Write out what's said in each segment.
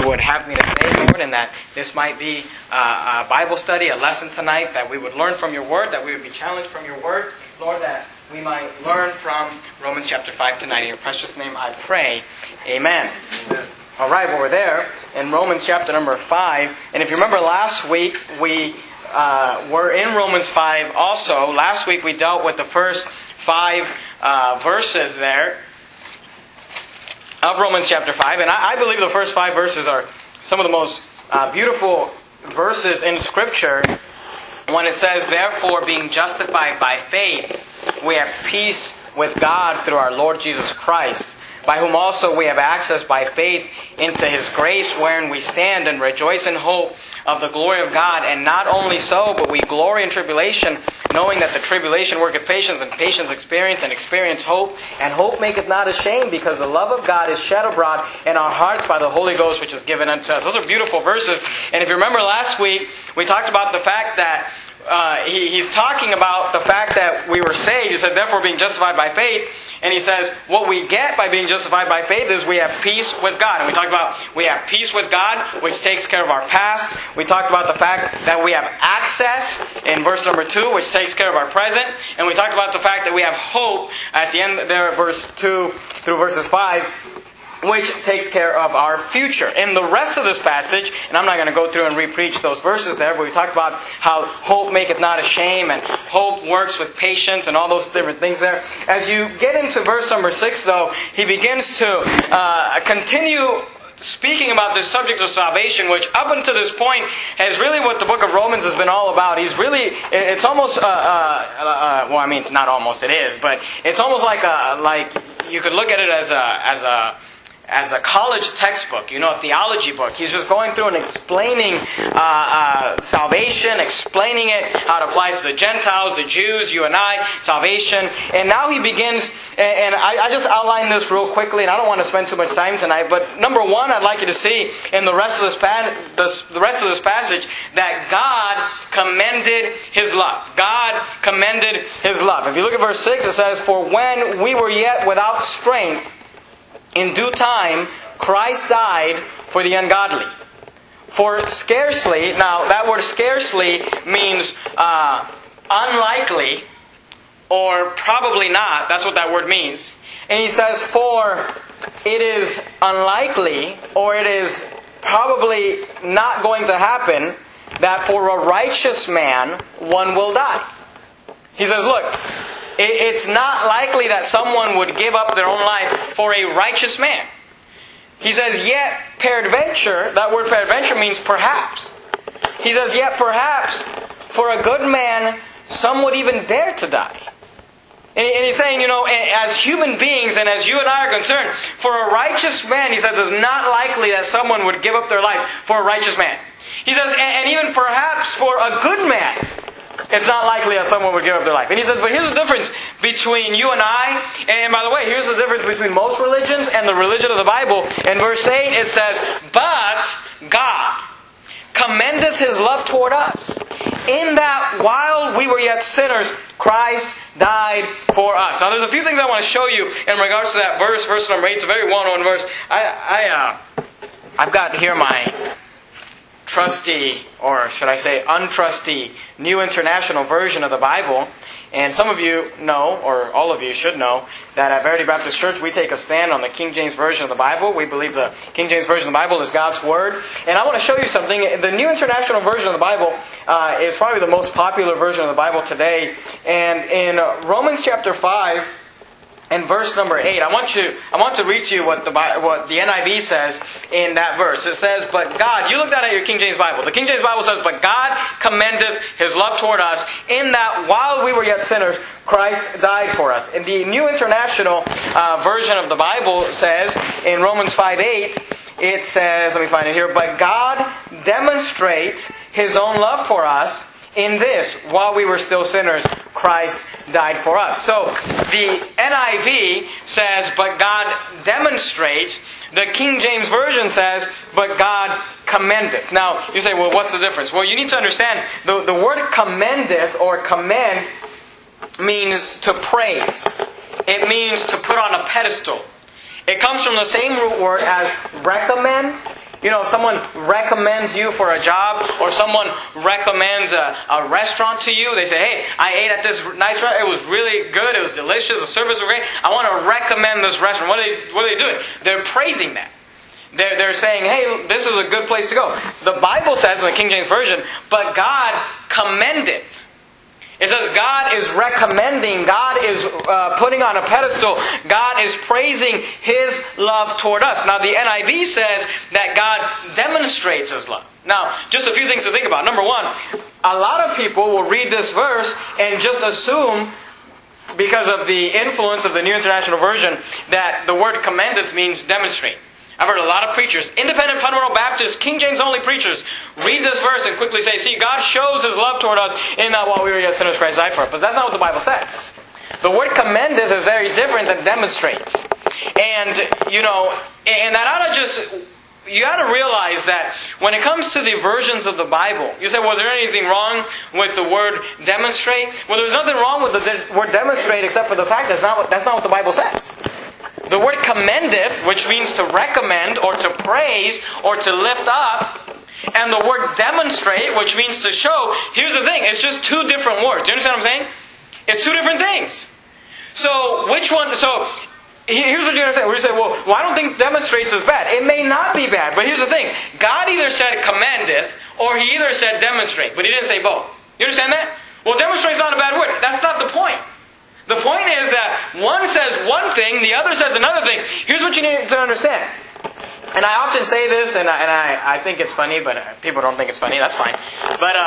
would have me to say, Lord, and that this might be a Bible study, a lesson tonight, that we would learn from your word, that we would be challenged from your word. Lord, that we might learn from Romans chapter 5 tonight. In your precious name I pray. Amen. Amen. All right, well, we're there in Romans chapter number 5. And if you remember last week, we were in Romans 5 also. Last week we dealt with the first 5 verses there of Romans chapter 5. And I believe the first 5 verses are some of the most beautiful verses in Scripture when it says, "Therefore, being justified by faith, we have peace with God through our Lord Jesus Christ, by whom also we have access by faith into His grace, wherein we stand and rejoice in hope of the glory of God. And not only so, but we glory in tribulation, knowing that the tribulation worketh patience, and patience experience, and experience hope. And hope maketh not ashamed, because the love of God is shed abroad in our hearts by the Holy Ghost, which is given unto us." Those are beautiful verses. And if you remember last week, we talked about the fact that he's talking about the fact that we were saved. He said, "Therefore, being justified by faith." And he says, what we get by being justified by faith is we have peace with God. And we talked about we have peace with God, which takes care of our past. We talked about the fact that we have access in verse number 2, which takes care of our present. And we talked about the fact that we have hope at the end there, verse 2 through verses 5, which takes care of our future. In the rest of this passage, and I'm not going to go through and re-preach those verses there, but we talked about how hope maketh not ashamed, and hope works with patience, and all those different things there. As you get into verse number 6, though, he begins to continue speaking about this subject of salvation, which up until this point is really what the book of Romans has been all about. He's really, it's almost, well, I mean, it's not almost, it is, but it's almost like you could look at it as a college textbook, a theology book. He's just going through and explaining salvation, explaining it, how it applies to the Gentiles, the Jews, you and I, salvation. And now he begins, and I just outlined this real quickly, and I don't want to spend too much time tonight, but number one, I'd like you to see in the rest of this passage that God commended His love. God commended His love. If you look at verse 6, it says, "For when we were yet without strength, in due time, Christ died for the ungodly. For scarcely," now that word scarcely means unlikely or probably not. That's what that word means. And he says, "For it is unlikely, or it is probably not going to happen, that for a righteous man one will die." He says, look, it's not likely that someone would give up their own life for a righteous man. He says, "Yet peradventure," that word peradventure means perhaps. He says, "Yet perhaps for a good man some would even dare to die." And he's saying, as human beings and as you and I are concerned, for a righteous man, he says, it's not likely that someone would give up their life for a righteous man. He says, and even perhaps for a good man, it's not likely that someone would give up their life. And he says, but here's the difference between you and I. And by the way, here's the difference between most religions and the religion of the Bible. In verse 8 it says, "But God commendeth His love toward us, in that while we were yet sinners, Christ died for us." Now there's a few things I want to show you in regards to that verse. Verse number 8, it's a very well-known verse. I've got here my trusty, or should I say untrusty, New International Version of the Bible. And some of you know, or all of you should know, that at Verity Baptist Church we take a stand on the King James Version of the Bible. We believe the King James Version of the Bible is God's Word. And I want to show you something. The New International Version of the Bible is probably the most popular version of the Bible today. And in Romans chapter 5, in verse number 8, I want to read to you what the NIV says in that verse. It says, "But God," you look that at your King James Bible. The King James Bible says, "But God commendeth His love toward us, in that while we were yet sinners, Christ died for us." And the New International Version of the Bible says, in Romans 5:8, it says, let me find it here, "But God demonstrates His own love for us, in this, while we were still sinners, Christ died for us." So the NIV says, "But God demonstrates." The King James Version says, "But God commendeth." Now, you say, well, what's the difference? Well, you need to understand, the word commendeth or commend means to praise. It means to put on a pedestal. It comes from the same root word as recommend. someone recommends you for a job, or someone recommends a restaurant to you. They say, hey, I ate at this nice restaurant. It was really good. It was delicious. The service was great. I want to recommend this restaurant. What are they doing? They're praising that. They're saying, hey, this is a good place to go. The Bible says in the King James Version, but God commendeth. It says God is recommending, God is putting on a pedestal, God is praising His love toward us. Now the NIV says that God demonstrates His love. Now, just a few things to think about. Number one, a lot of people will read this verse and just assume, because of the influence of the New International Version, that the word commendeth means demonstrate. I've heard a lot of preachers, independent fundamental Baptists, King James only preachers, read this verse and quickly say, see, God shows His love toward us in that while we were yet sinners, Christ died for us. But that's not what the Bible says. The word commendeth is very different than demonstrates. And, and that ought to you ought to realize that when it comes to the versions of the Bible, you say, was there anything wrong with the word demonstrate? Well, there's nothing wrong with the word demonstrate except for the fact that's not what the Bible says. The word commendeth, which means to recommend or to praise or to lift up, and the word demonstrate, which means to show, here's the thing, it's just two different words. Do you understand what I'm saying? It's two different things. So, which one, here's what you understand. We say, well, I don't think demonstrates is bad. It may not be bad, but here's the thing. God either said commendeth, or He either said demonstrate, but He didn't say both. You understand that? Well, demonstrate is not a bad word. That's not the point. The point is that one says one thing, the other says another thing. Here's what you need to understand. And I often say this, and I think it's funny, but people don't think it's funny. That's fine. But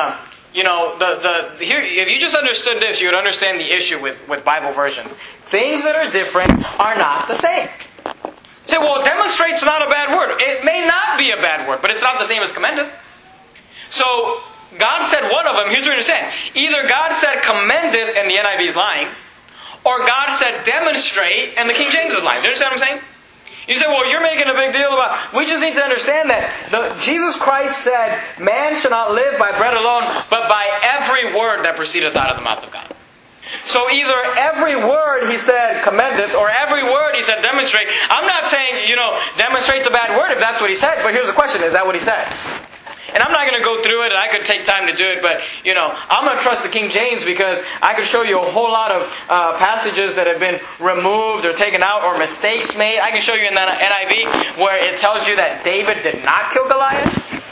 here, if you just understood this, you would understand the issue with Bible versions. Things that are different are not the same. You say, well, demonstrate's not a bad word. It may not be a bad word, but it's not the same as commendeth. So God said one of them. Here's what you understand. Either God said commendeth, and the NIV is lying, or God said demonstrate, and the King James is lying. Do you understand what I'm saying? You say, well, you're making a big deal about... We just need to understand that Jesus Christ said, man shall not live by bread alone, but by every word that proceedeth out of the mouth of God. So either every word He said commendeth, or every word He said demonstrate. I'm not saying, demonstrate's a bad word if that's what He said, but here's the question, is that what He said? And I'm not going to go through it, and I could take time to do it, but, I'm going to trust the King James because I could show you a whole lot of passages that have been removed or taken out or mistakes made. I can show you in that NIV where it tells you that David did not kill Goliath.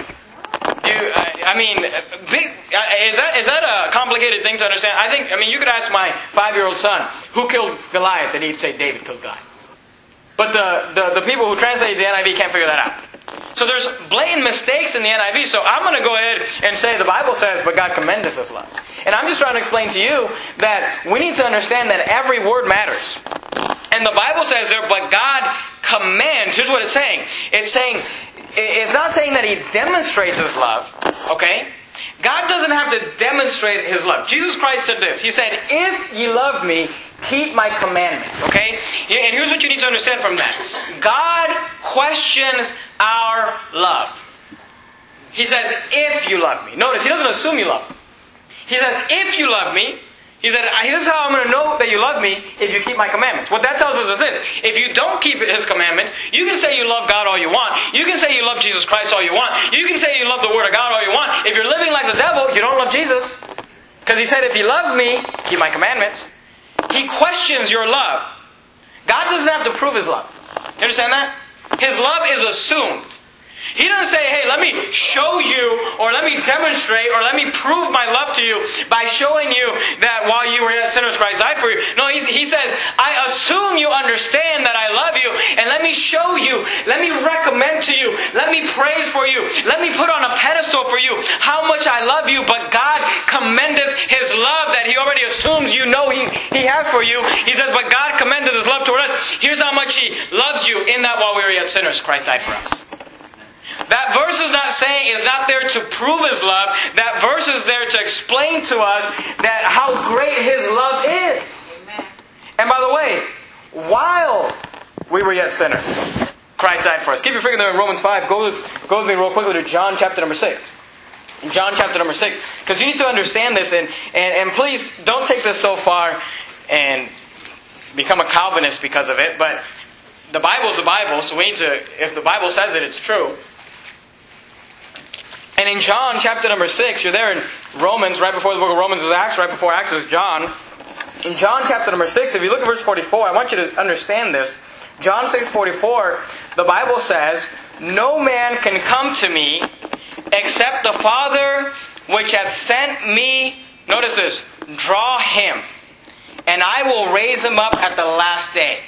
Is that a complicated thing to understand? You could ask my 5-year-old son, who killed Goliath? And he'd say, David killed Goliath. But the people who translate the NIV can't figure that out. So there's blatant mistakes in the NIV, so I'm going to go ahead and say the Bible says, but God commendeth His love. And I'm just trying to explain to you that we need to understand that every word matters. And the Bible says there, but God commends. Here's what it's saying. It's not saying that He demonstrates His love, okay? God doesn't have to demonstrate His love. Jesus Christ said this. He said, if ye love me, keep my commandments. Okay? And here's what you need to understand from that. God questions our love. He says, if you love me. Notice, He doesn't assume you love Him. He says, if you love me, He said, this is how I'm going to know that you love me, if you keep my commandments. What that tells us is this. If you don't keep His commandments, you can say you love God all you want. You can say you love Jesus Christ all you want. You can say you love the Word of God all you want. If you're living like the devil, you don't love Jesus. Because He said, if you love me, keep my commandments. He questions your love. God doesn't have to prove His love. You understand that? His love is assumed. He doesn't say, hey, let me show you, or let me demonstrate, or let me prove my love to you by showing you that while you were yet sinners, Christ died for you. No, He says, I assume you understand that I love you, and let me show you, let me recommend to you, let me praise for you, let me put on a pedestal for you how much I love you, but God commendeth His love that He already assumes you know He has for you. He says, but God commendeth His love toward us. Here's how much He loves you in that while we were yet sinners, Christ died for us. That verse is not there to prove His love. That verse is there to explain to us that how great His love is. Amen. And by the way, while we were yet sinners, Christ died for us. Keep your finger there in Romans 5. Go with me real quickly to John chapter number 6. In John chapter number 6. Because you need to understand this. And please don't take this so far and become a Calvinist because of it. But the Bible is the Bible. So we need to, if the Bible says it, it's true. And in John chapter number 6, you're there in Romans, right before the book of Romans is Acts, right before Acts is John. In John chapter number 6, if you look at verse 44, I want you to understand this. John 6:44, the Bible says, "No man can come to me except the Father which hath sent me," notice this, "draw him, and I will raise him up at the last day."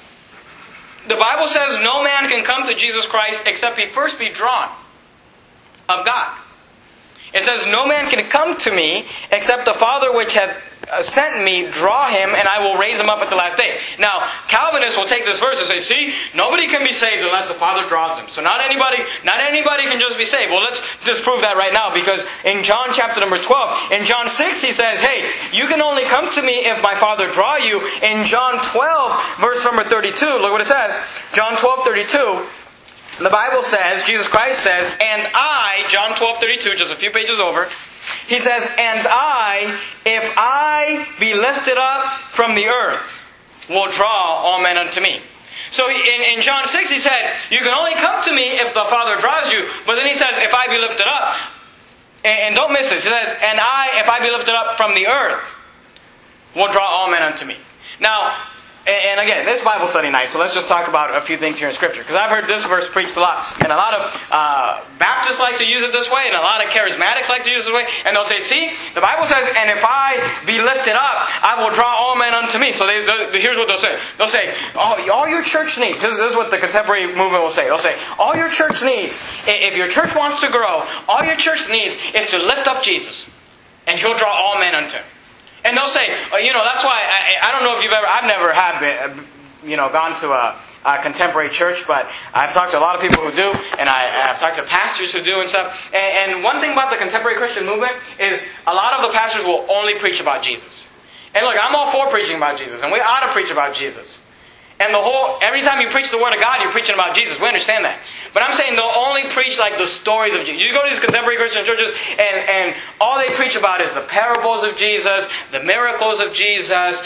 The Bible says no man can come to Jesus Christ except he first be drawn of God. It says, "No man can come to me except the Father which hath sent me draw him, and I will raise him up at the last day." Now, Calvinists will take this verse and say, see, nobody can be saved unless the Father draws them. So not anybody can just be saved. Well, let's just prove that right now, because in John chapter number 12, in John 6, he says, hey, you can only come to me if my Father draw you. In John 12, verse number 32, look what it says. John 12:32. The Bible says, Jesus Christ says, "And I," John 12:32, just a few pages over, he says, "And I, if I be lifted up from the earth, will draw all men unto me." So in John 6 he said, you can only come to me if the Father draws you. But then he says, if I be lifted up, and don't miss this, he says, "And I, if I be lifted up from the earth, will draw all men unto me." Now, and again, this Bible study night, so let's just talk about a few things here in Scripture. Because I've heard this verse preached a lot. And a lot of Baptists like to use it this way. And a lot of Charismatics like to use it this way. And they'll say, see, the Bible says, "And if I be lifted up, I will draw all men unto me." So here's what they'll say. They'll say, all your church needs, this is what the contemporary movement will say. They'll say, all your church needs, if your church wants to grow, all your church needs is to lift up Jesus. And He'll draw all men unto Him. And they'll say, that's why, I don't know if I've never gone to a contemporary church, but I've talked to a lot of people who do, and I've talked to pastors who do and stuff. And one thing about the contemporary Christian movement is a lot of the pastors will only preach about Jesus. And look, I'm all for preaching about Jesus, and we ought to preach about Jesus. And every time you preach the Word of God, you're preaching about Jesus. We understand that. But I'm saying they'll only preach like the stories of Jesus. You go to these contemporary Christian churches, and all they preach about is the parables of Jesus, the miracles of Jesus,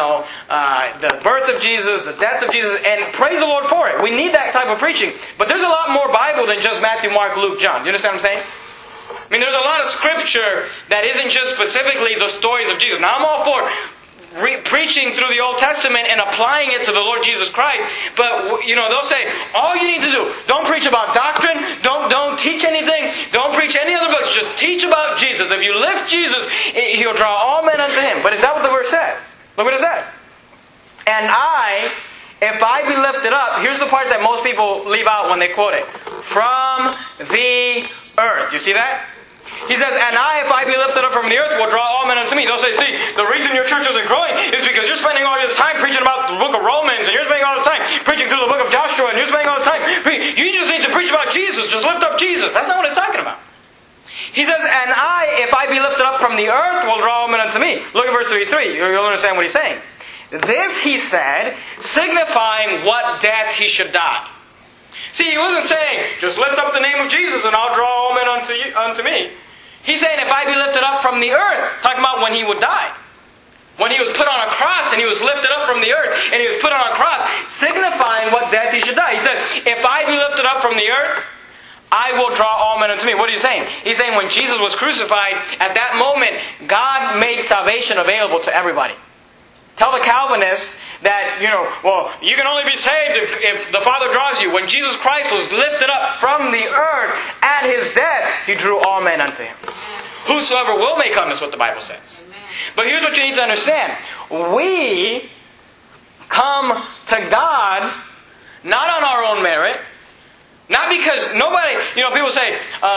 the birth of Jesus, the death of Jesus, and praise the Lord for it. We need that type of preaching. But there's a lot more Bible than just Matthew, Mark, Luke, John. You understand what I'm saying? I mean, there's a lot of Scripture that isn't just specifically the stories of Jesus. Now, I'm all for preaching through the Old Testament and applying it to the Lord Jesus Christ. But, they'll say, all you need to do, don't preach about doctrine, don't teach anything, don't preach any other books, just teach about Jesus. If you lift Jesus, He'll draw all men unto Him. But is that what the verse says? Look what it says. "And I, if I be lifted up," here's the part that most people leave out when they quote it, "from the earth." You see that? He says, "And I, if I be lifted up from the earth, will draw all men unto me." They'll say, see, the reason your church isn't growing is because you're spending all this time preaching about the book of Romans, and you're spending all this time preaching through the book of Joshua, and you're spending all this time. You just need to preach about Jesus. Just lift up Jesus. That's not what it's talking about. He says, "And I, if I be lifted up from the earth, will draw all men unto me." Look at verse 33. You'll understand what he's saying. "This he said, signifying what death he should die." See, he wasn't saying, just lift up the name of Jesus and I'll draw all men unto me. He's saying, if I be lifted up from the earth, talking about when He would die. When He was put on a cross and He was lifted up from the earth and He was put on a cross, signifying what death He should die. He says, if I be lifted up from the earth, I will draw all men unto me. What is He saying? He's saying when Jesus was crucified, at that moment, God made salvation available to everybody. Tell the Calvinists that, you can only be saved if the Father draws you. When Jesus Christ was lifted up from the earth at His death, He drew all men unto Him. Whosoever will may come is what the Bible says. Amen. But here's what you need to understand. We come to God not on our own merit, not because nobody, people say,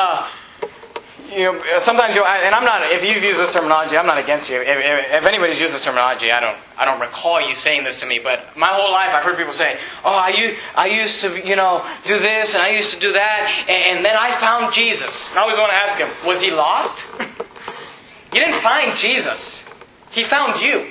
sometimes and I'm not. If you've used this terminology, I'm not against you. If anybody's used this terminology, I don't recall you saying this to me. But my whole life, I've heard people say, "Oh, I used to, do this and I used to do that, and then I found Jesus." And I always want to ask them, was He lost? You didn't find Jesus. He found you.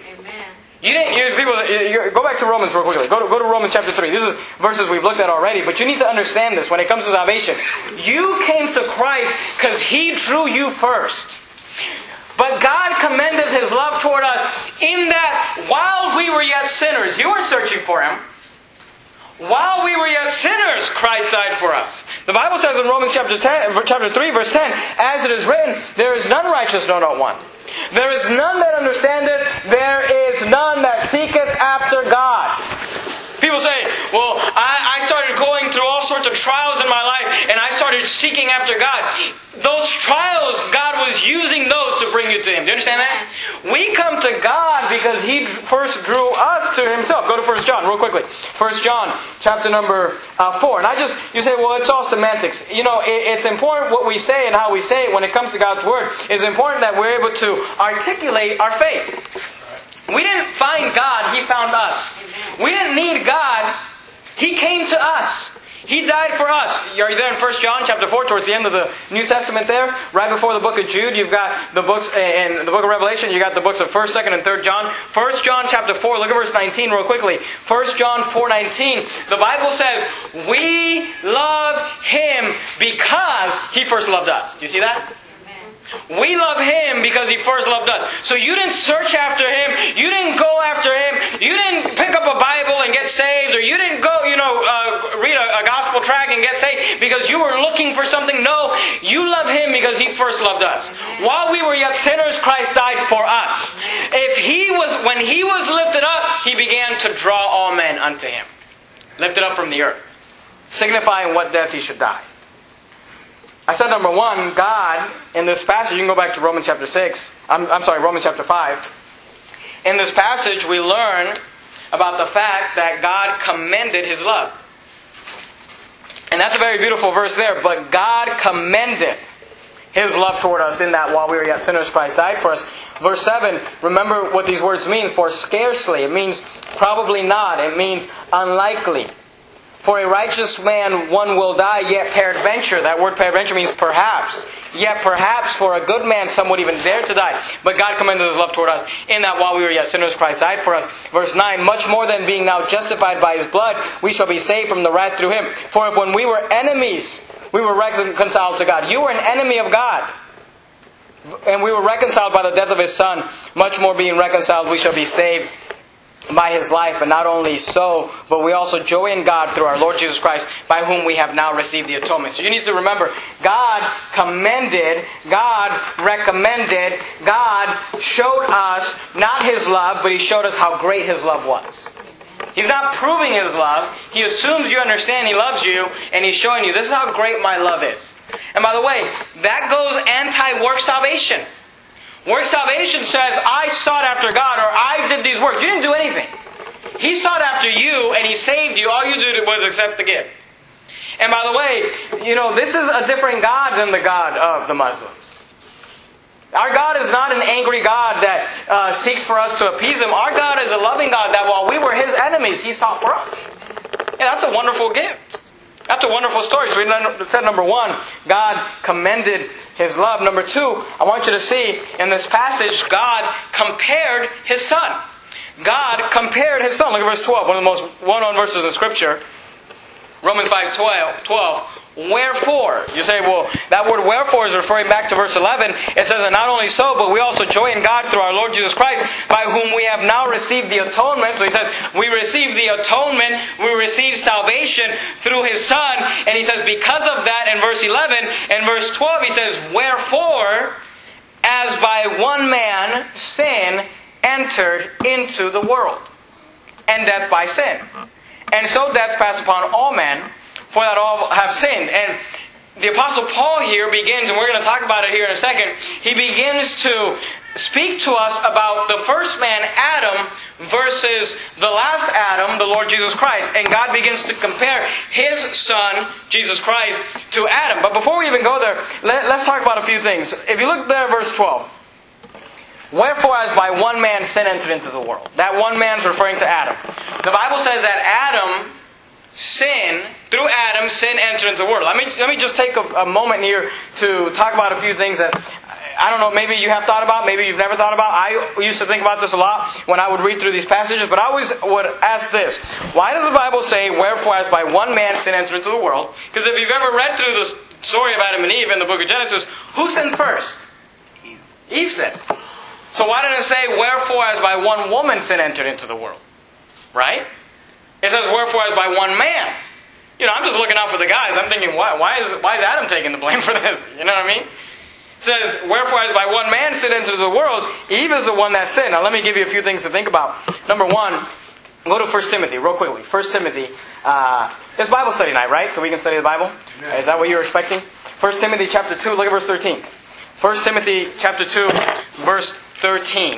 Go back to Romans real quickly. Go to Romans chapter 3. This is verses we've looked at already, but you need to understand this when it comes to salvation. You came to Christ because He drew you first. But God commendeth His love toward us in that while we were yet sinners, you were searching for Him. while we were yet sinners, Christ died for us. The Bible says in Romans chapter 3, verse 10, as it is written, there is none righteous, no, not one. There is none that understandeth, there is none that seeketh after God. People say, well, I started going through all sorts of trials in my life, and I started seeking after God. Those trials, God was using those to bring you to Him. Do you understand that? We come to God because He first drew us to Himself. Go to 1 John real quickly. 1 John chapter number 4. And you say, well, it's all semantics. You know, it's important what we say and how we say it when it comes to God's Word. It's important that we're able to articulate our faith. We didn't find God, He found us. We didn't need God, He came to us. He died for us. Are you there in 1 John chapter 4, towards the end of the New Testament there? Right before the book of Jude, you've got the books, in the book of Revelation, you've got the books of 1st, 2nd, and 3rd John. 1 John chapter 4, look at verse 19 real quickly. 1 John 4:19, the Bible says, we love Him because He first loved us. Do you see that? We love Him because He first loved us. So you didn't search after Him. You didn't go after Him. You didn't pick up a Bible and get saved. Or you didn't go, read a gospel tract and get saved because you were looking for something. No, you love Him because He first loved us. While we were yet sinners, Christ died for us. When He was lifted up, He began to draw all men unto Him. Lifted up from the earth. Signifying what death He should die. I said number one, God, in this passage, you can go back to Romans chapter 5. In this passage, we learn about the fact that God commended His love. And that's a very beautiful verse there. But God commendeth His love toward us in that while we were yet sinners, Christ died for us. Verse 7, remember what these words mean. For scarcely, it means probably not. It means unlikely. For a righteous man one will die, yet peradventure. That word peradventure means perhaps. Yet perhaps for a good man some would even dare to die. But God commended His love toward us, in that while we were yet sinners, Christ died for us. Verse 9, much more than being now justified by His blood, we shall be saved from the wrath through Him. For if when we were enemies, we were reconciled to God. You were an enemy of God. And we were reconciled by the death of His Son. Much more being reconciled, we shall be saved by His life. And not only so, but we also joy in God through our Lord Jesus Christ, by whom we have now received the atonement. So you need to remember, God commended, God recommended, God showed us not His love, but He showed us how great His love was. He's not proving His love. He assumes you understand He loves you, and He's showing you, this is how great my love is. And by the way, that goes anti-work salvation. Work salvation says, I sought after God, or I did these works. You didn't do anything. He sought after you, and He saved you. All you did was accept the gift. And by the way, this is a different God than the God of the Muslims. Our God is not an angry God that seeks for us to appease Him. Our God is a loving God that while we were His enemies, He sought for us. And that's a wonderful gift. That's a wonderful story. So we said number one, God commended His love. Number two, I want you to see in this passage, God compared His Son. God compared His Son. Look at verse 12, one of the most well-known verses in Scripture. Romans 5:12. Wherefore, you say, well, that word wherefore is referring back to verse 11. It says, and not only so, but we also joy in God through our Lord Jesus Christ, by whom we have now received the atonement. So he says, we receive the atonement, we receive salvation through His Son. And he says, because of that, in verse 11, and verse 12, he says, wherefore, as by one man sin entered into the world, and death by sin. And so death passed upon all men, for that all have sinned. And the Apostle Paul here begins, and we're going to talk about it here in a second, he begins to speak to us about the first man, Adam, versus the last Adam, the Lord Jesus Christ. And God begins to compare His Son, Jesus Christ, to Adam. But before we even go there, let's talk about a few things. If you look there at verse 12. Wherefore, as by one man sin entered into the world. That one man's referring to Adam. The Bible says that through Adam, sin entered into the world. Let me just take a moment here to talk about a few things that, I don't know, maybe you have thought about, maybe you've never thought about. I used to think about this a lot when I would read through these passages, but I always would ask this. Why does the Bible say, wherefore, as by one man sin entered into the world? Because if you've ever read through the story of Adam and Eve in the book of Genesis, who sinned first? Eve sinned. So why didn't it say, wherefore, as by one woman sin entered into the world? Right? It says, wherefore as by one man. I'm just looking out for the guys. I'm thinking, why is Adam taking the blame for this? You know what I mean? It says, wherefore as by one man sin into the world, Eve is the one that sinned. Now let me give you a few things to think about. Number one, go to 1 Timothy real quickly. 1 Timothy. It's Bible study night, right? So we can study the Bible? Yeah. Is that what you were expecting? 1 Timothy chapter 2, look at verse 13. 1 Timothy chapter 2, verse 13.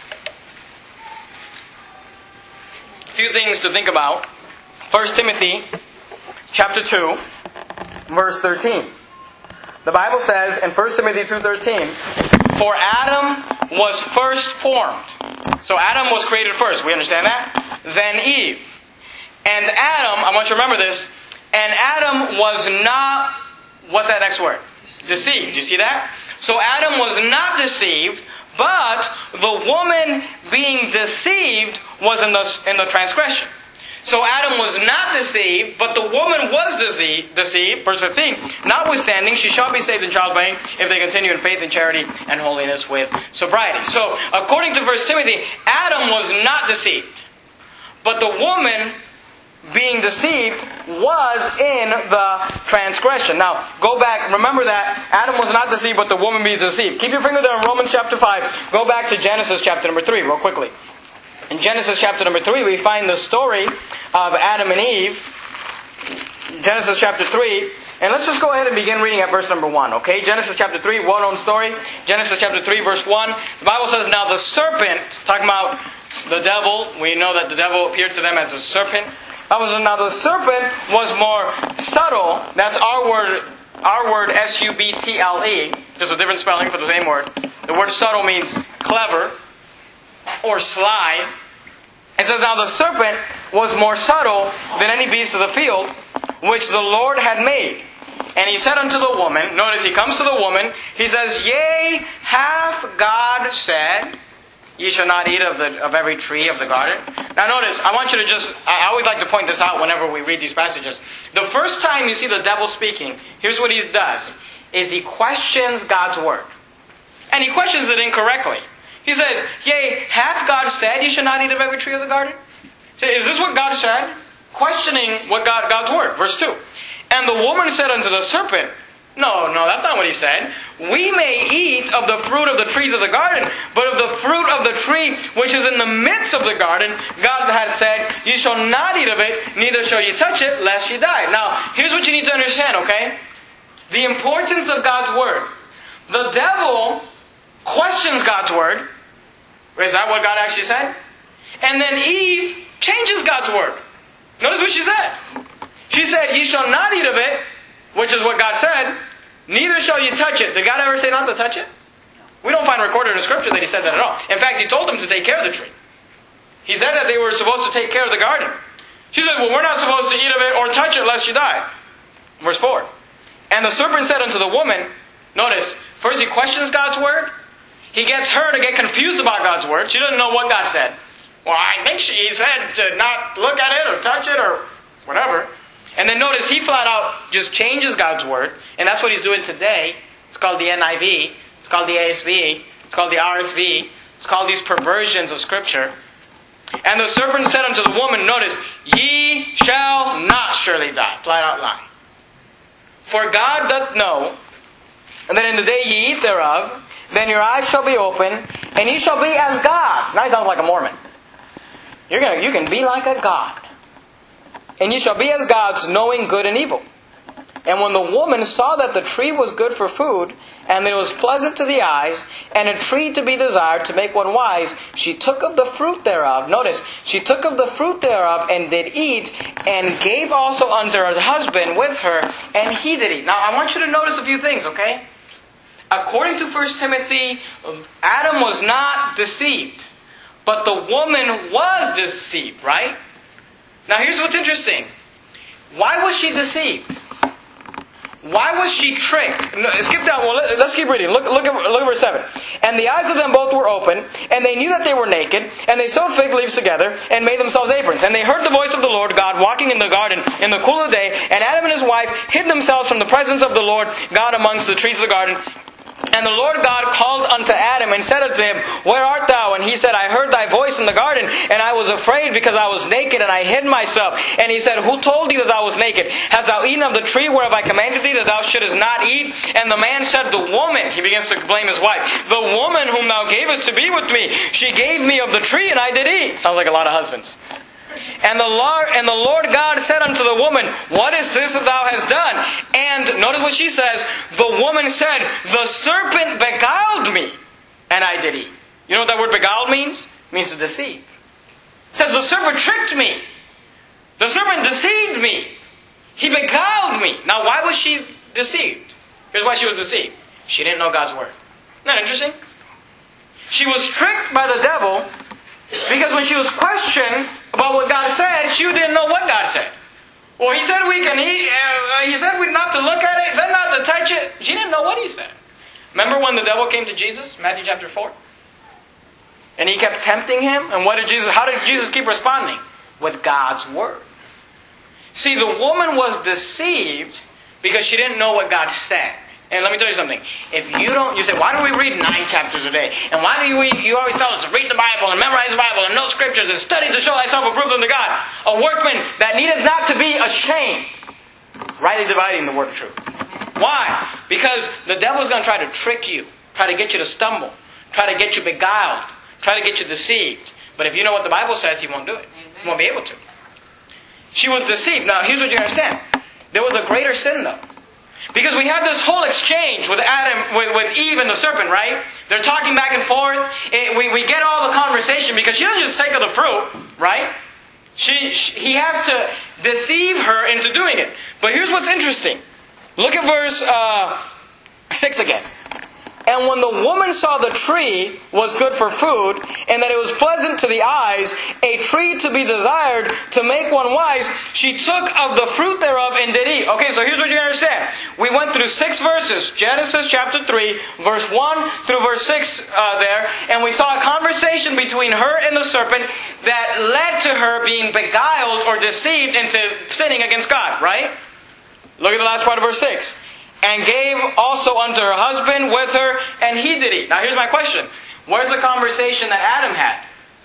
A few things to think about. 1 Timothy chapter 2, verse 13. The Bible says in 1 Timothy 2:13, for Adam was first formed. So Adam was created first. We understand that? Then Eve. And Adam, I want you to remember this, and Adam was not, what's that next word? Deceived. You see that? So Adam was not deceived, but the woman being deceived was in the transgression. So Adam was not deceived, but the woman was deceived. Verse 15. Notwithstanding, she shall be saved in childbearing if they continue in faith and charity and holiness with sobriety. So, according to 1 Timothy, Adam was not deceived. But the woman being deceived was in the transgression. Now, go back. Remember that Adam was not deceived, but the woman being deceived. Keep your finger there in Romans chapter 5. Go back to Genesis chapter number 3 real quickly. In Genesis chapter number 3, we find the story of Adam and Eve. Genesis chapter 3. And let's just go ahead and begin reading at verse number 1, okay? Genesis chapter 3, well-known story. Genesis chapter 3, verse 1. The Bible says, now the serpent, talking about the devil. We know that the devil appeared to them as a serpent. Now the serpent was more subtle. That's our word S-U-B-T-L-E. Just a different spelling for the same word. The word subtle means clever or sly. It says, now the serpent was more subtle than any beast of the field, which the Lord had made. And he said unto the woman, notice he comes to the woman, he says, yea, hath God said, ye shall not eat of every tree of the garden? Now notice, I want you to I always like to point this out whenever we read these passages. The first time you see the devil speaking, here's what he does, is he questions God's word. And he questions it incorrectly. He says, yea, hath God said, ye shall not eat of every tree of the garden? So is this what God said? Questioning what God's word. Verse 2. And the woman said unto the serpent, no, that's not what he said. We may eat of the fruit of the trees of the garden, but of the fruit of the tree which is in the midst of the garden, God had said, ye shall not eat of it, neither shall ye touch it, lest ye die. Now, here's what you need to understand, okay? The importance of God's word. The devil questions God's word. Is that what God actually said? And then Eve changes God's word. Notice what she said. She said, ye shall not eat of it, which is what God said, neither shall you touch it. Did God ever say not to touch it? We don't find recorded in Scripture that He said that at all. In fact, He told them to take care of the tree. He said that they were supposed to take care of the garden. She said, well, we're not supposed to eat of it or touch it lest you die. Verse 4. And the serpent said unto the woman, notice, first he questions God's word. He gets her to get confused about God's word. She doesn't know what God said. Well, I think he said to not look at it or touch it or whatever. And then notice he flat out just changes God's word. And that's what he's doing today. It's called the NIV. It's called the ASV. It's called the RSV. It's called these perversions of Scripture. And the serpent said unto the woman, notice, ye shall not surely die. Flat out lie. For God doth know that in the day ye eat thereof, then your eyes shall be open, and ye shall be as gods. Now he sounds like a Mormon. You can be like a god. And ye shall be as gods, knowing good and evil. And when the woman saw that the tree was good for food, and that it was pleasant to the eyes, and a tree to be desired to make one wise, she took of the fruit thereof. Notice, she took of the fruit thereof, and did eat, and gave also unto her husband with her, and he did eat. Now, I want you to notice a few things, okay? According to 1 Timothy, Adam was not deceived, but the woman was deceived, right? Now here's what's interesting. Why was she deceived? Why was she tricked? No, skip down. Well, let's keep reading. Look at verse 7. And the eyes of them both were open, and they knew that they were naked, and they sewed fig leaves together, and made themselves aprons. And they heard the voice of the Lord God walking in the garden in the cool of the day, and Adam and his wife hid themselves from the presence of the Lord God amongst the trees of the garden. And the Lord God called unto Adam and said unto him, Where art thou? And he said, I heard thy voice in the garden, and I was afraid because I was naked, and I hid myself. And he said, Who told thee that thou was naked? Hast thou eaten of the tree whereof I commanded thee that thou shouldest not eat? And the man said, The woman, he begins to blame his wife, the woman whom thou gavest to be with me, she gave me of the tree, and I did eat. Sounds like a lot of husbands. And the Lord God said unto the woman, What is this that thou hast done? And notice what she says. The woman said, The serpent beguiled me, and I did eat. You know what that word beguiled means? It means to deceive. It says the serpent tricked me. The serpent deceived me. He beguiled me. Now why was she deceived? Here's why she was deceived. She didn't know God's word. Isn't that interesting? She was tricked by the devil because when she was questioned about what God said, she didn't know what God said. Well, He said we can eat. He said we not to look at it, then not to touch it. She didn't know what He said. Remember when the devil came to Jesus, Matthew chapter 4? And he kept tempting Him. And how did Jesus keep responding? With God's word. See, the woman was deceived because she didn't know what God said. And let me tell you something. If you say, why do we read 9 chapters a day? And why do you always tell us to read the Bible and memorize the Bible and know scriptures and study to show thyself approved unto God? A workman that needeth not to be ashamed, rightly dividing the word of truth. Why? Because the devil's going to try to trick you, try to get you to stumble, try to get you beguiled, try to get you deceived. But if you know what the Bible says, he won't do it. He won't be able to. She was deceived. Now, here's what you understand. There was a greater sin, though. Because we have this whole exchange with Adam, with Eve and the serpent, right? They're talking back and forth. We get all the conversation because she doesn't just take of the fruit, right? He has to deceive her into doing it. But here's what's interesting. Look at verse 6 again. And when the woman saw the tree was good for food, and that it was pleasant to the eyes, a tree to be desired to make one wise, she took of the fruit thereof and did eat. Okay, so here's what you understand. We went through 6 verses. Genesis chapter 3, verse 1 through verse 6 there. And we saw a conversation between her and the serpent that led to her being beguiled or deceived into sinning against God, right? Look at the last part of verse 6. And gave also unto her husband with her, and he did eat. Now here's my question. Where's the conversation that Adam had?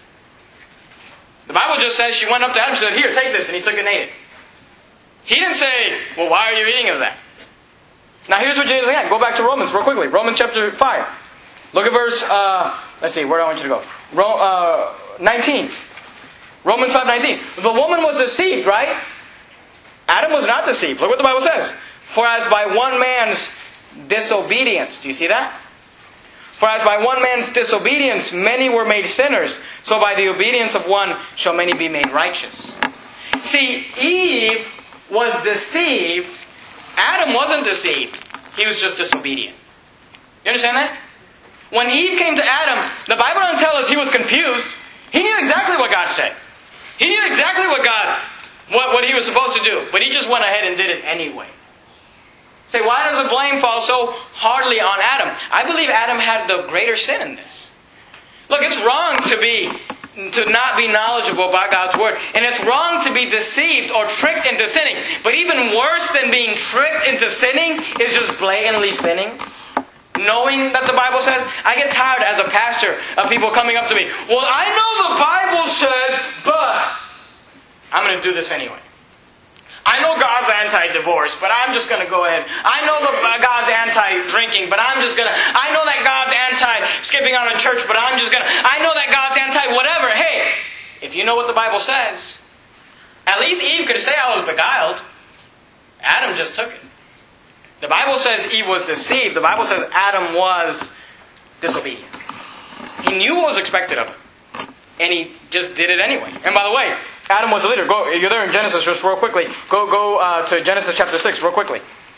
The Bible just says she went up to Adam and said, Here, take this, and he took it and ate it. He didn't say, Well, why are you eating of that? Now here's what Jesus again. Go back to Romans real quickly. Romans chapter 5. Look at verse, let's see, where do I want you to go? 19. Romans 5:19. The woman was deceived, right? Adam was not deceived. Look what the Bible says. For as by one man's disobedience, do you see that? For as by one man's disobedience many were made sinners, so by the obedience of one shall many be made righteous. See, Eve was deceived. Adam wasn't deceived. He was just disobedient. You understand that? When Eve came to Adam, the Bible doesn't tell us he was confused. He knew exactly what God said. He knew exactly what he was supposed to do. But he just went ahead and did it anyway. Say, why does the blame fall so hardly on Adam? I believe Adam had the greater sin in this. Look, it's wrong to not be knowledgeable about God's Word. And it's wrong to be deceived or tricked into sinning. But even worse than being tricked into sinning is just blatantly sinning. Knowing that the Bible says, I get tired as a pastor of people coming up to me. Well, I know the Bible says, but I'm going to do this anyway. I know God's anti-divorce, but I'm just going to go ahead. I know God's anti-drinking, but I know that God's anti-skipping out of church, but I know that God's anti-whatever. Hey, if you know what the Bible says, at least Eve could say I was beguiled. Adam just took it. The Bible says Eve was deceived. The Bible says Adam was disobedient. He knew what was expected of him. And he just did it anyway. And by the way, Adam was the leader. You're there in Genesis just real quickly. Go to Genesis chapter 6 real quickly.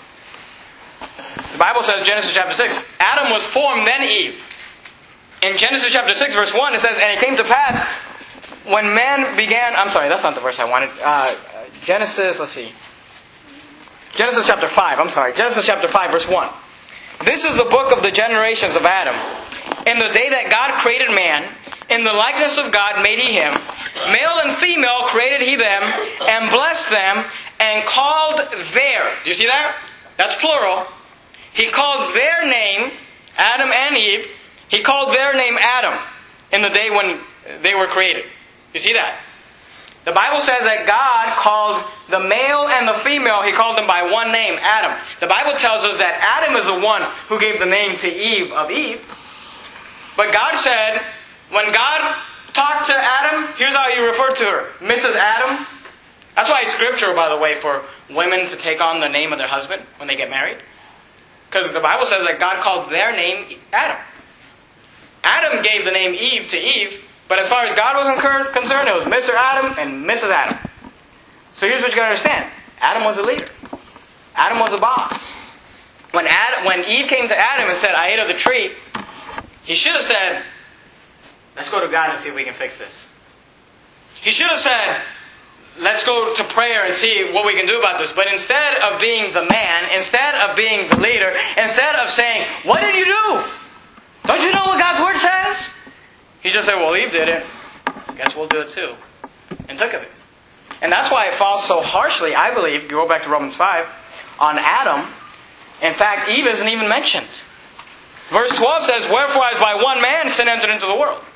The Bible says, Genesis chapter 6, Adam was formed, then Eve. In Genesis chapter 6 verse 1 it says, And it came to pass when man began... I'm sorry, that's not the verse I wanted. Genesis chapter 5. I'm sorry. Genesis chapter 5 verse 1. This is the book of the generations of Adam. In the day that God created man, in the likeness of God made he him. Male and female created he them, and blessed them, and called their... Do you see that? That's plural. He called their name, Adam and Eve, He called their name Adam in the day when they were created. You see that? The Bible says that God called the male and the female, He called them by one name, Adam. The Bible tells us that Adam is the one who gave the name to Eve of Eve. But God said, when God talked to Adam, here's how He referred to her, Mrs. Adam. That's why it's scriptural, by the way, for women to take on the name of their husband when they get married. Because the Bible says that God called their name Adam. Adam gave the name Eve to Eve, but as far as God was concerned, it was Mr. Adam and Mrs. Adam. So here's what you got to understand. Adam was a leader. Adam was a boss. When Eve came to Adam and said, I ate of the tree, he should have said, let's go to God and see if we can fix this. He should have said, let's go to prayer and see what we can do about this. But instead of being the man, instead of being the leader, instead of saying, what did you do? Don't you know what God's Word says? He just said, well, Eve did it. Guess we'll do it too. And took of it. And that's why it falls so harshly, I believe, you go back to Romans 5, on Adam. In fact, Eve isn't even mentioned. Verse 12 says, wherefore as by one man sin entered into the world.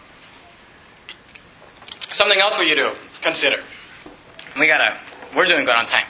Something else for you to consider. We're doing good on time.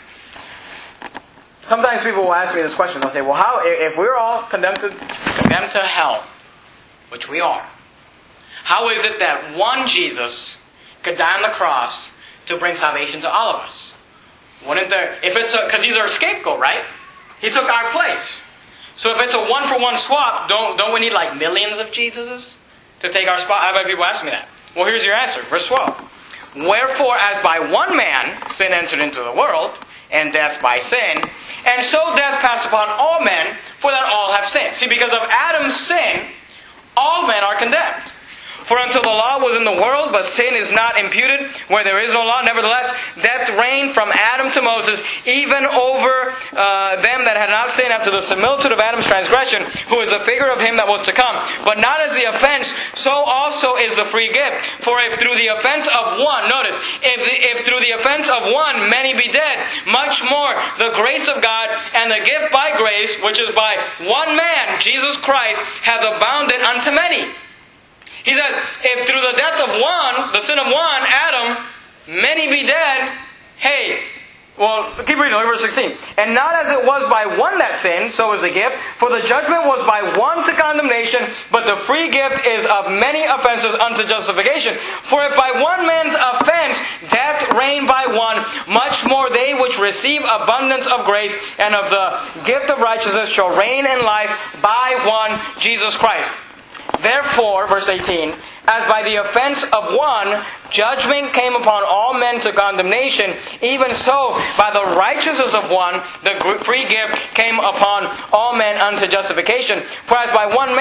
Sometimes people will ask me this question. They'll say, well, how, if we're all condemned to hell, which we are, how is it that one Jesus could die on the cross to bring salvation to all of us? Wouldn't there, because He's our scapegoat, right? He took our place. So if it's a one-for-one swap, don't we need like millions of Jesuses to take our spot? I've had people ask me that. Well, here's your answer. Verse 12. Wherefore, as by one man sin entered into the world, and death by sin, and so death passed upon all men, for that all have sinned. See, because of Adam's sin, all men are condemned. For until the law was in the world, but sin is not imputed where there is no law. Nevertheless, death reigned from Adam to Moses, even over them that had not sinned after the similitude of Adam's transgression, who is a figure of him that was to come. But not as the offense, so also is the free gift. For if through the offense of one, notice, if through the offense of one many be dead, much more the grace of God and the gift by grace, which is by one man, Jesus Christ, hath abounded unto many. He says, if through the death of one, the sin of one, Adam, many be dead, hey, well, keep reading, verse 16. And not as it was by one that sinned, so is the gift. For the judgment was by one to condemnation, but the free gift is of many offenses unto justification. For if by one man's offense death reigned by one, much more they which receive abundance of grace and of the gift of righteousness shall reign in life by one, Jesus Christ. Therefore, verse 18, as by the offense of one, judgment came upon all men to condemnation, even so, by the righteousness of one, the free gift came upon all men unto justification. For as by one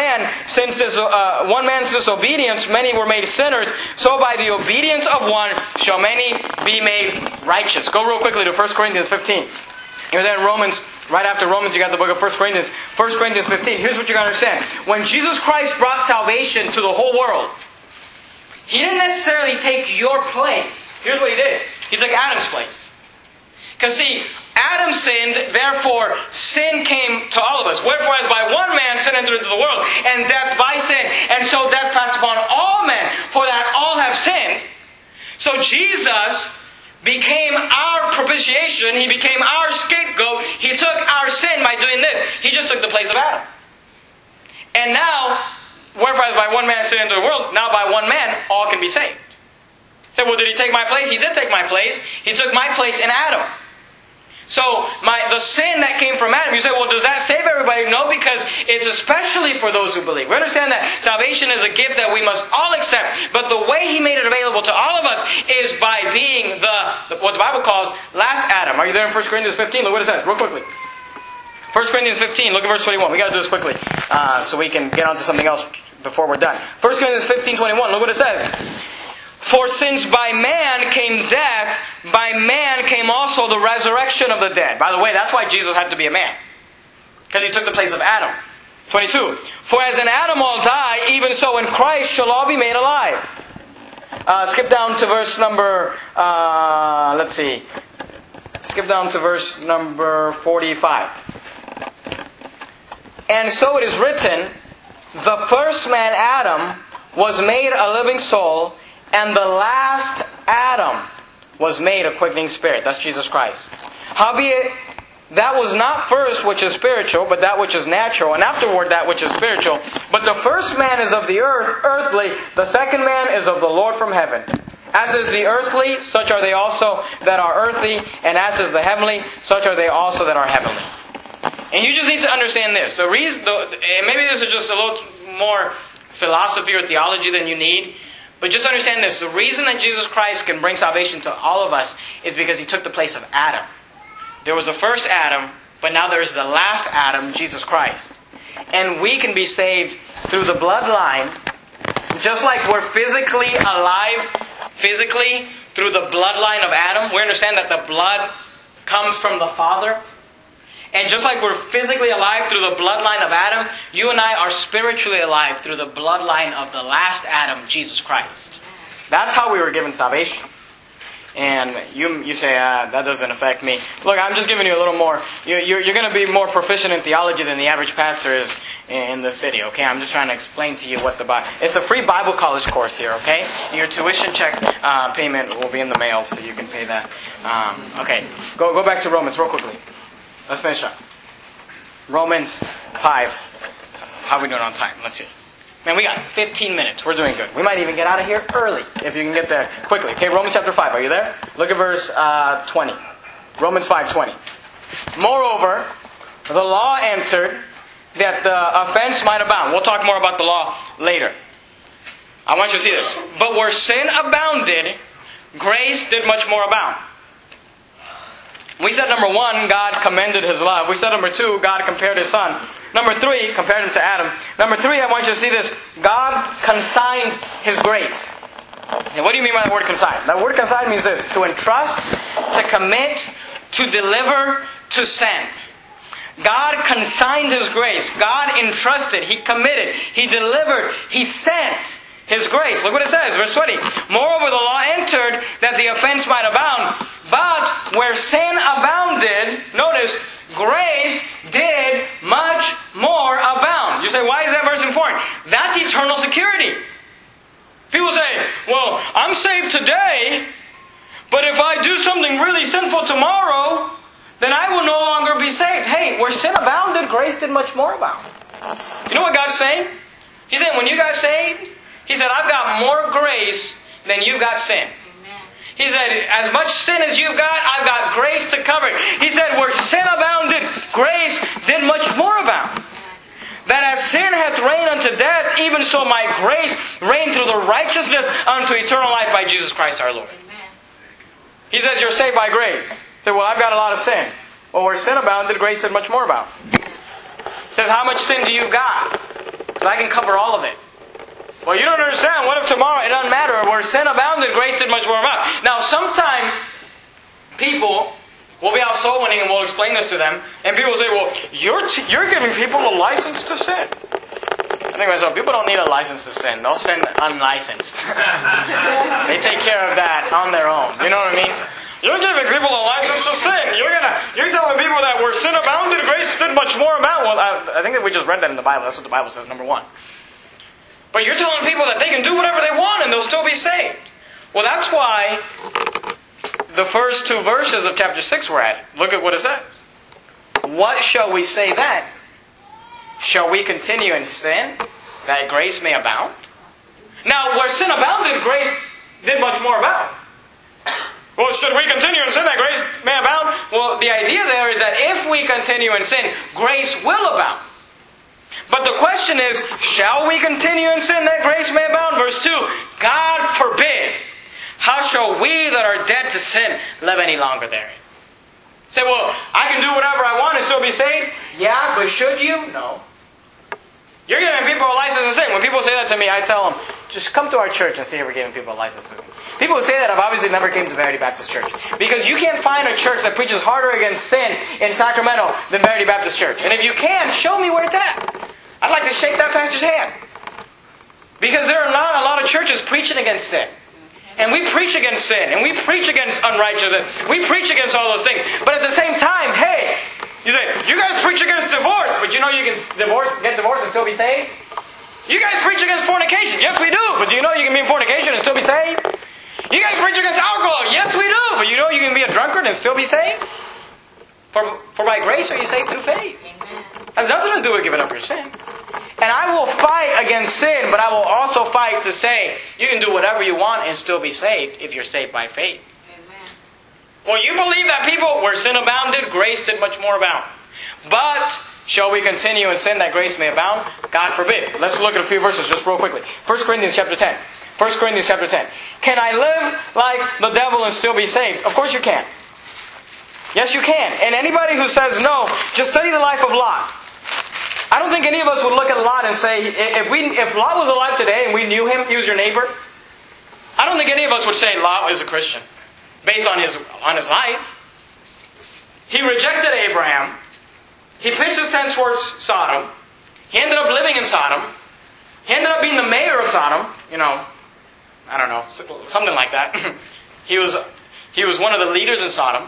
man's disobedience, many were made sinners, so by the obedience of one shall many be made righteous. Go real quickly to 1 Corinthians 15. You're there in Romans. Right after Romans, you got the book of 1 Corinthians. 1 Corinthians 15. Here's what you're going to understand. When Jesus Christ brought salvation to the whole world, He didn't necessarily take your place. Here's what He did. He took Adam's place. Because see, Adam sinned, therefore sin came to all of us. Wherefore, as by one man sin entered into the world, and death by sin, and so death passed upon all men, for that all have sinned. So Jesus became our propitiation. He became our scapegoat. He took our sin by doing this. He just took the place of Adam. And now, wherefore as by one man sin into the world, now by one man all can be saved. You say, well, did He take my place? He did take my place. He took my place in Adam. So, the sin that came from Adam, you say, well, does that save everybody? No, because it's especially for those who believe. We understand that salvation is a gift that we must all accept. But the way He made it available to all of us is by being what the Bible calls last Adam. Are you there in 1 Corinthians 15? Look what it says, real quickly. 1 Corinthians 15, look at verse 21. We got to do this quickly so we can get on to something else before we're done. 1 Corinthians 15:21, look what it says. For since by man came death, by man came also the resurrection of the dead. By the way, that's why Jesus had to be a man. Because He took the place of Adam. 22. For as in Adam all die, even so in Christ shall all be made alive. Skip down to verse number, Skip down to verse number 45. And so it is written, the first man, Adam, was made a living soul, and the last Adam was made a quickening spirit. That's Jesus Christ. Howbeit, that was not first which is spiritual, but that which is natural, and afterward that which is spiritual. But the first man is of the earth, earthly, the second man is of the Lord from heaven. As is the earthly, such are they also that are earthly, and as is the heavenly, such are they also that are heavenly. And you just need to understand this. The reason, and maybe this is just a little more philosophy or theology than you need, but just understand this. The reason that Jesus Christ can bring salvation to all of us is because He took the place of Adam. There was the first Adam, but now there is the last Adam, Jesus Christ. And we can be saved through the bloodline, just like we're physically alive, physically, through the bloodline of Adam. We understand that the blood comes from the Father. And just like we're physically alive through the bloodline of Adam, you and I are spiritually alive through the bloodline of the last Adam, Jesus Christ. That's how we were given salvation. And you say, that doesn't affect me. Look, I'm just giving you a little more. You're going to be more proficient in theology than the average pastor is in the city, okay? I'm just trying to explain to you what the Bible... It's a free Bible college course here, okay? Your tuition check payment will be in the mail, so you can pay that. Okay, go back to Romans real quickly. Let's finish up. Romans 5. How are we doing on time? Let's see. Man, we got 15 minutes. We're doing good. We might even get out of here early if you can get there quickly. Okay, Romans chapter 5. Are you there? Look at verse 20. Romans 5:20. Moreover, the law entered that the offense might abound. We'll talk more about the law later. I want you to see this. But where sin abounded, grace did much more abound. We said number 1, God commended His love. We said number 2, God compared His Son. Number 3, compared Him to Adam. Number 3, I want you to see this. God consigned His grace. And what do you mean by the word consign? That word consign means this. To entrust, to commit, to deliver, to send. God consigned His grace. God entrusted. He committed. He delivered. He sent His grace. Look what it says, verse 20. Moreover, the law entered that the offense might abound. But where sin abounded, notice, grace did much more abound. You say, why is that verse important? That's eternal security. People say, well, I'm saved today, but if I do something really sinful tomorrow, then I will no longer be saved. Hey, where sin abounded, grace did much more abound. You know what God's saying? He's saying, when you got saved, He said, I've got more grace than you've got sin. He said, as much sin as you've got, I've got grace to cover it. He said, where sin abounded, grace did much more abound. That as sin hath reigned unto death, even so my grace reigned through the righteousness unto eternal life by Jesus Christ our Lord. Amen. He says, you're saved by grace. You say, well, I've got a lot of sin. Well, where sin abounded, grace did much more abound. He says, how much sin do you got? Because I can cover all of it. Well, you don't understand. What if tomorrow it doesn't matter? Where sin abounded, grace did much more abound. Now, sometimes people will be out soul winning, and we'll explain this to them. And people say, well, you're giving people a license to sin. I think to myself, people don't need a license to sin. They'll sin unlicensed. They take care of that on their own. You know what I mean? You're giving people a license to sin. You're telling people that where sin abounded, grace did much more abound. Well, I think that we just read that in the Bible. That's what the Bible says, number 1. But you're telling people that they can do whatever they want and they'll still be saved. Well, that's why the first 2 verses of chapter 6 were added. Look at what it says. What shall we say then? Shall we continue in sin, that grace may abound? Now, where sin abounded, grace did much more abound. Well, should we continue in sin, that grace may abound? Well, the idea there is that if we continue in sin, grace will abound. But the question is, shall we continue in sin that grace may abound? Verse 2, God forbid. How shall we that are dead to sin live any longer therein? Say, well, I can do whatever I want and still be saved? Yeah, but should you? No. You're giving people a license to sin. When people say that to me, I tell them, just come to our church and see if we're giving people a license to sin. People who say that have obviously never came to Verity Baptist Church. Because you can't find a church that preaches harder against sin in Sacramento than Verity Baptist Church. And if you can, show me where it's at. I'd like to shake that pastor's hand. Because there are not a lot of churches preaching against sin. And we preach against sin. And we preach against unrighteousness. We preach against all those things. But at the same time, hey, you say, you guys preach against divorce. But you know you can get divorced and still be saved? You guys preach against fornication. Yes, we do. But do you know you can be in fornication and still be saved? You guys preach against alcohol. Yes, we do. But you know you can be a drunkard and still be saved? For by grace are you saved through faith. Amen. Has nothing to do with giving up your sin. And I will fight against sin, but I will also fight to say you can do whatever you want and still be saved if you're saved by faith. Amen. Well, you believe that people, where sin abounded, grace did much more abound. But shall we continue in sin that grace may abound? God forbid. Let's look at a few verses just real quickly. 1 Corinthians chapter 10. 1 Corinthians chapter 10. Can I live like the devil and still be saved? Of course you can. Yes, you can. And anybody who says no, just study the life of Lot. I don't think any of us would look at Lot and say, if Lot was alive today and we knew him, he was your neighbor, I don't think any of us would say Lot is a Christian based on his life. He rejected Abraham. He pitched his tent towards Sodom. He ended up living in Sodom. He ended up being the mayor of Sodom. I don't know, something like that. He was one of the leaders in Sodom.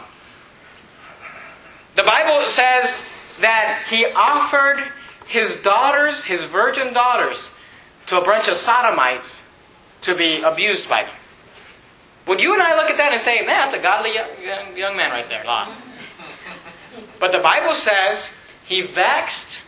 The Bible says that he offered his daughters, his virgin daughters, to a bunch of Sodomites to be abused by them. Would you and I look at that and say, man, that's a godly young man right there, Lot? But the Bible says he vexed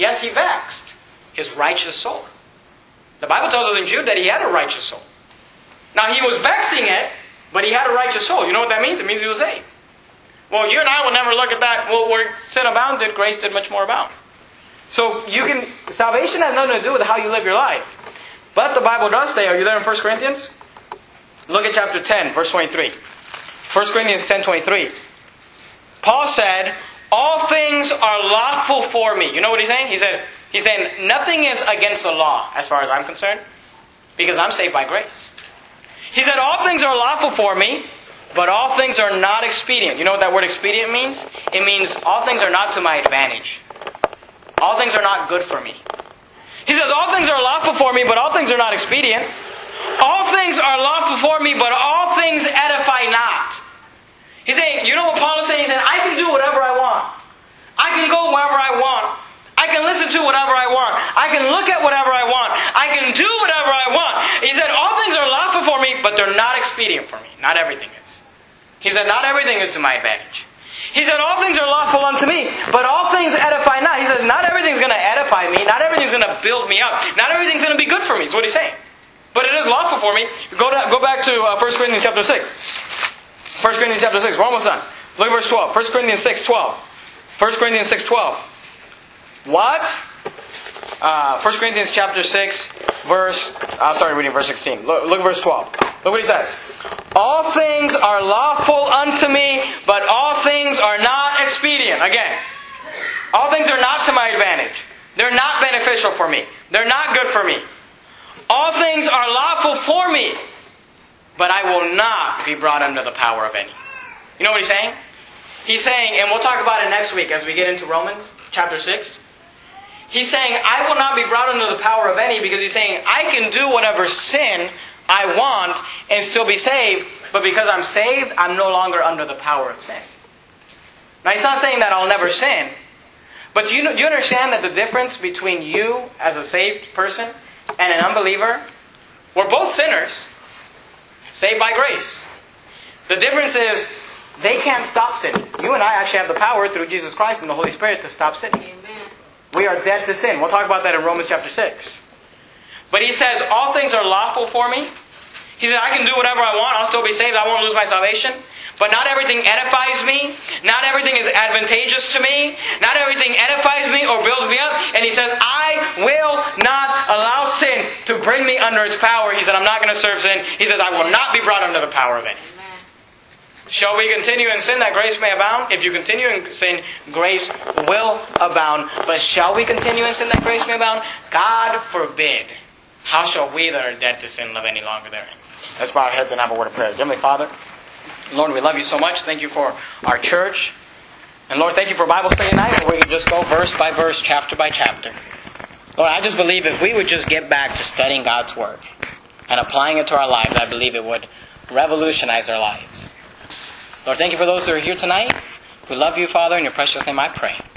his righteous soul. The Bible tells us in Jude that he had a righteous soul. Now he was vexing it, but he had a righteous soul. You know what that means? It means he was saved. Well, you and I will never look at that. Well, where sin abounded, grace did much more abound. So salvation has nothing to do with how you live your life. But the Bible does say, are you there in 1 Corinthians? Look at chapter 10, verse 23. 1 Corinthians 10:23. Paul said, all things are lawful for me. You know what he's saying? He's saying, nothing is against the law as far as I'm concerned, because I'm saved by grace. He said, all things are lawful for me, but all things are not expedient. You know what that word expedient means? It means all things are not to my advantage. All things are not good for me. He says, all things are lawful for me, but all things are not expedient. All things are lawful for me, but all things edify not. He's saying, you know what Paul is saying? He's saying, I can do whatever I want. I can go wherever I want. I can listen to whatever I want. I can look at whatever I want. I can do whatever I want. He said, all things are lawful for me, but they're not expedient for me. Not everything is. He said, not everything is to my advantage. He said, all things are lawful unto me, but all things edify not. He says, not everything's going to edify me. Not everything's going to build me up. Not everything's going to be good for me, is what he's saying. But it is lawful for me. Go back to 1 Corinthians chapter 6. 1 Corinthians chapter 6. We're almost done. Look at verse 12. 1 Corinthians 6:12. 1 Corinthians 6:12. What? 1 Corinthians chapter 6, reading verse 16. Look at verse 12. Look what he says. All things are lawful unto me, but all things are not expedient. Again, all things are not to my advantage. They're not beneficial for me. They're not good for me. All things are lawful for me, but I will not be brought under the power of any. You know what he's saying? He's saying, and we'll talk about it next week as we get into Romans chapter 6. He's saying, I will not be brought under the power of any, because he's saying, I can do whatever sin I want and still be saved, but because I'm saved, I'm no longer under the power of sin. Now, he's not saying that I'll never sin, but you understand that the difference between you as a saved person and an unbeliever, we're both sinners, saved by grace. The difference is, they can't stop sinning. You and I actually have the power through Jesus Christ and the Holy Spirit to stop sinning. Amen. We are dead to sin. We'll talk about that in Romans chapter 6. But he says, all things are lawful for me. He said, I can do whatever I want. I'll still be saved. I won't lose my salvation. But not everything edifies me. Not everything is advantageous to me. Not everything edifies me or builds me up. And he says, I will not allow sin to bring me under its power. He said, I'm not going to serve sin. He says, I will not be brought under the power of any. Shall we continue in sin that grace may abound? If you continue in sin, grace will abound. But shall we continue in sin that grace may abound? God forbid. How shall we that are dead to sin live any longer therein? Let's bow our heads and have a word of prayer. Heavenly Father, Lord, we love you so much. Thank you for our church. And Lord, thank you for Bible study tonight, where we can just go verse by verse, chapter by chapter. Lord, I just believe if we would just get back to studying God's Word and applying it to our lives, I believe it would revolutionize our lives. Lord, thank you for those that are here tonight. We love you, Father, in your precious name I pray.